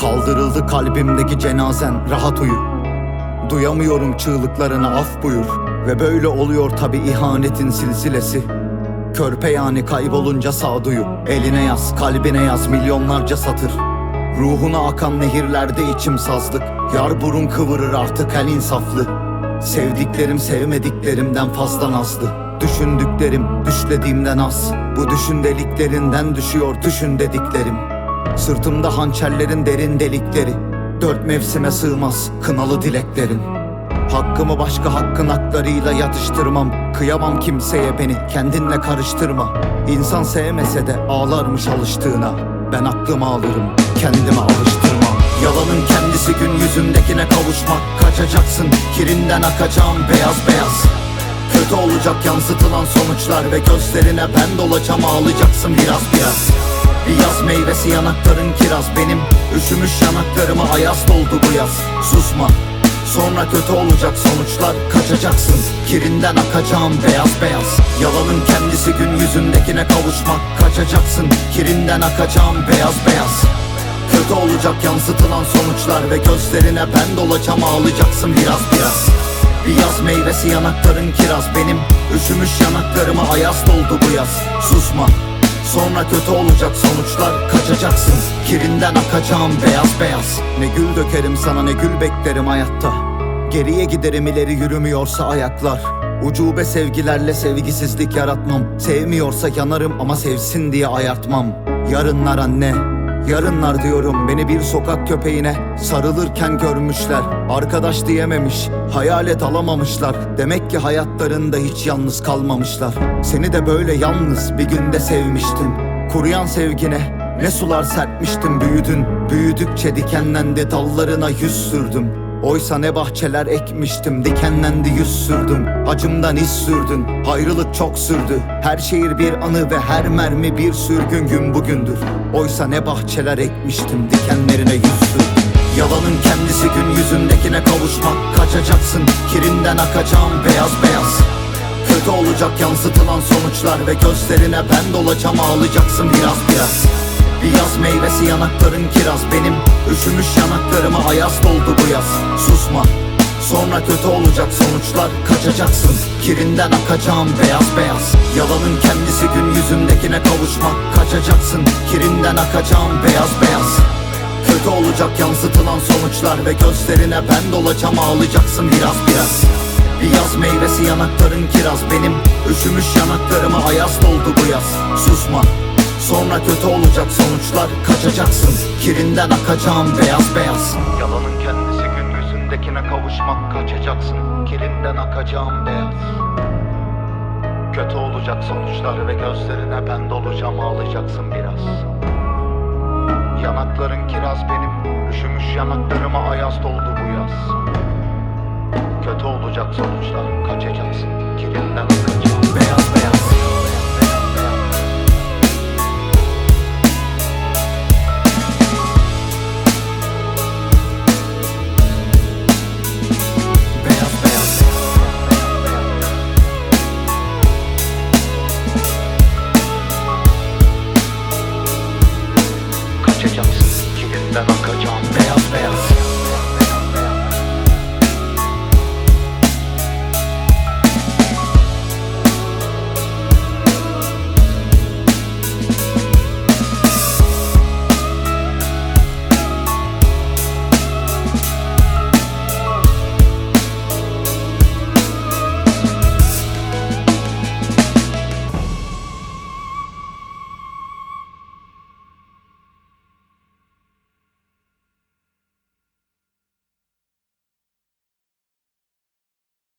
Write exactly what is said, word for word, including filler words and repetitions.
Kaldırıldı kalbimdeki cenazen, rahat uyu. Duyamıyorum çığlıklarını, af buyur. Ve böyle oluyor tabi ihanetin silsilesi. Körpe yani kaybolunca sağduyu. Eline yaz, kalbine yaz milyonlarca satır. Ruhuna akan nehirlerde içim sazlık. Yar burun kıvırır artık el insaflı. Sevdiklerim sevmediklerimden fazla nazlı. Düşündüklerim düşlediğimden az. Bu düşün deliklerinden düşüyor düşün dediklerim. Sırtımda hançerlerin derin delikleri. Dört mevsime sığmaz kınalı dileklerim. Hakkımı başka hakkın haklarıyla yatıştırmam. Kıyamam kimseye, beni kendinle karıştırma. İnsan sevmese de ağlarmış alıştığına. Ben aklımı alırım, kendime alıştırmam. Yalanın kendisi gün yüzündekine kavuşmak. Kaçacaksın kirinden akacağım beyaz beyaz. Kötü olacak yansıtılan sonuçlar ve gözlerine ben dolacağım, ağlayacaksın biraz biraz. Bir yaz meyvesi yanakların kiraz, benim üşümüş yanaklarıma ayaz doldu bu yaz. Susma, sonra kötü olacak sonuçlar. Kaçacaksın kirinden akacağım beyaz beyaz. Yalanın kendisi gün yüzündekine kavuşmak. Kaçacaksın kirinden akacağım beyaz beyaz. Kötü olacak yansıtılan sonuçlar ve gözlerine ben dolacağım, ağlayacaksın biraz biraz. Bir yaz meyvesi yanakların kiraz, benim üşümüş yanaklarıma ayaz doldu bu yaz. Susma, sonra kötü olacak sonuçlar. Kaçacaksın kirinden akacağım beyaz beyaz. Ne gül dökerim sana ne gül beklerim hayatta. Geriye giderim ileri yürümüyorsa ayaklar. Ucube sevgilerle sevgisizlik yaratmam. Sevmiyorsa yanarım ama sevsin diye ayartmam. Yarınlar anne, yarınlar diyorum, beni bir sokak köpeğine sarılırken görmüşler. Arkadaş diyememiş, hayalet alamamışlar. Demek ki hayatlarında hiç yalnız kalmamışlar. Seni de böyle yalnız bir günde sevmiştim. Kuruyan sevgine ne sular serpmiştim, büyüdün. Büyüdükçe dikenlendi, dallarına yüz sürdüm. Oysa ne bahçeler ekmiştim, dikenlendi yüz sürdüm. Acımdan iz sürdün, ayrılık çok sürdü. Her şehir bir anı ve her mermi bir sürgün, gün bugündür. Oysa ne bahçeler ekmiştim, dikenlerine yüz sürdüm. Yalanın kendisi gün yüzündekine kavuşmak. Kaçacaksın kirinden akacağım beyaz beyaz. Kötü olacak yansıtılan sonuçlar ve gözlerine ben dolacağım, ağlayacaksın biraz biraz. Bir yaz meyvesi yanakların kiraz, benim üşümüş yanaklarıma ayaz doldu bu yaz. Susma, sonra kötü olacak sonuçlar. Kaçacaksın kirinden akacağım beyaz beyaz. Yalanın kendisi gün yüzündekine kavuşmak. Kaçacaksın kirinden akacağım beyaz beyaz. Kötü olacak yansıtılan sonuçlar ve gözlerine ben dolacağım, ağlayacaksın biraz biraz. Bir yaz meyvesi yanakların kiraz, benim üşümüş yanaklarıma ayaz doldu bu yaz. Susma, sonra kötü olacak sonuçlar. Kaçacaksın kirinden akacağım beyaz beyaz. Yalanın kendisi gün yüzündekine kavuşmak. Kaçacaksın kirinden akacağım beyaz. Kötü olacak sonuçlar ve gözlerine ben dolacağım, ağlayacaksın biraz. Yanakların kiraz, benim üşümüş yanaklarıma ayaz doldu bu yaz. Kötü olacak sonuçlar. Kaçacaksın kirinden akacağım.